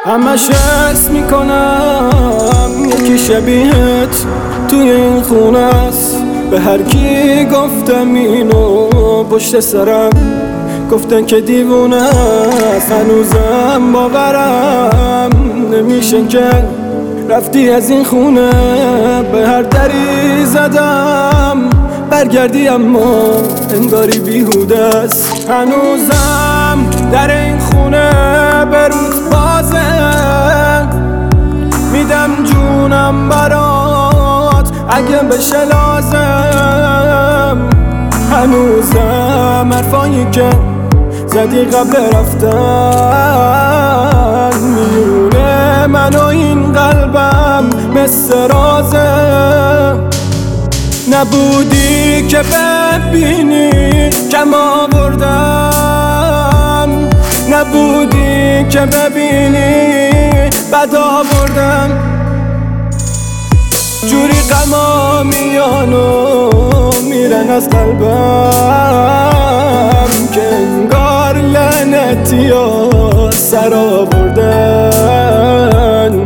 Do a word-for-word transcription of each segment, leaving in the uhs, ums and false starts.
همش حس میکنم یکی شبیهت توی این خونه است. به هر کی گفتم اینو پشت سرم گفتن که دیوونه است. هنوزم باورم نمیشه که رفتی از این خونه. به هر دری زدم برگردی اما انگاری بیهوده است. هنوزم در این خونه به روز بازه، میدم جونم برات اگه بشه لازم. هنوزم حرفایی که زدی قبل رفتن میونه من و این قلبم مثل رازه. نبودی که ببینی کم آوردم، نبودی که ببینی بد آوردم. جوری غما میان و میرن از قلبم که انگار لعنتی ها سر آوردن.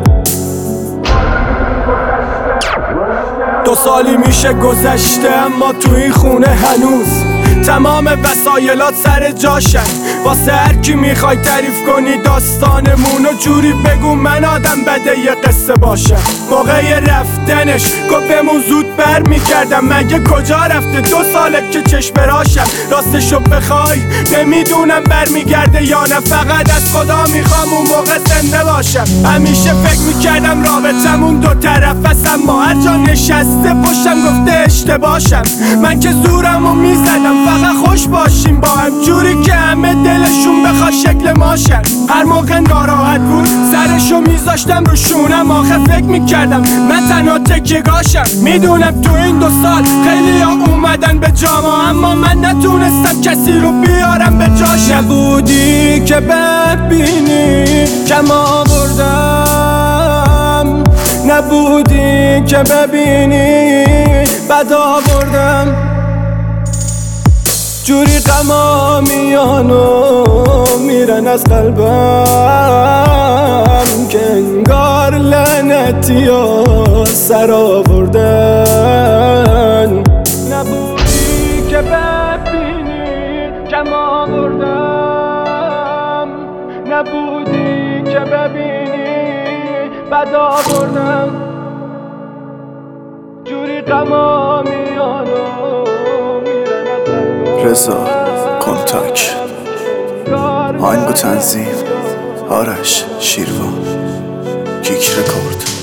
دو سالی میشه گذشته اما تو این خونه هنوز تمام وسایلات سر جاشن. واسه هر کی میخوای تعریف کنی داستانمونو جوری بگو من آدم بده یه قصه باشم. موقع رفتنش گفت بمون زود بر میکردم، مگه کجا رفته؟ دو ساله که چشم راشم. راستشو بخوای نمیدونم بر میگرده یا نه، فقط از خدا میخوام اون موقع زنده باشم. همیشه فکر میکردم رابطمون دو طرف است، اما هر جا نشسته پشتم گفته اشتباهشم. من که زورمو میزدم فقط خوش باشیم با هم، جوری که همه دلشون بخواد شکل ماشن. هر موقع ناراحت بود سرشو میذاشتم رو شونم، آخه فکر میکردم من تنها تکیه‌گاشم. میدونم تو این دو سال خیلی ها اومدن به جاما، اما من نتونستم کسی رو بیارم به جاش. نبودی که ببینی کم آوردم، نبودی که ببینی بد آوردم. جوری غما میان و میرن از قلبم که انگار لعنتی ها سر آوردن. نبودی که ببینی کم آوردم، نبودی که ببینی بد آوردم. جوری غما میان و رضا کنتاک، آهنگ و تنظیم آرش شیروان، کیک رکورد.